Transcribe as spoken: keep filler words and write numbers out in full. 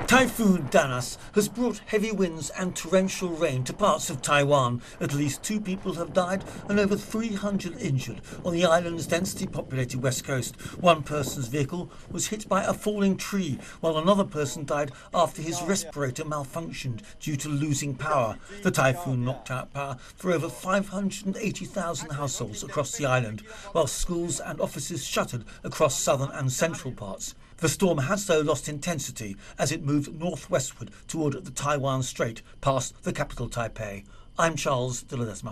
Typhoon Danas has brought heavy winds and torrential rain to parts of Taiwan. At least two people have died and over three hundred injured on the island's densely populated west coast. One person's vehicle was hit by a falling tree, while another person died after his respirator malfunctioned due to losing power. The typhoon knocked out power for over five hundred eighty thousand households across the island, while schools and offices shuttered across southern and central parts. The storm has, though, lost intensity as it moved northwestward toward the Taiwan Strait, past the capital Taipei. I'm Charles de Ledesma.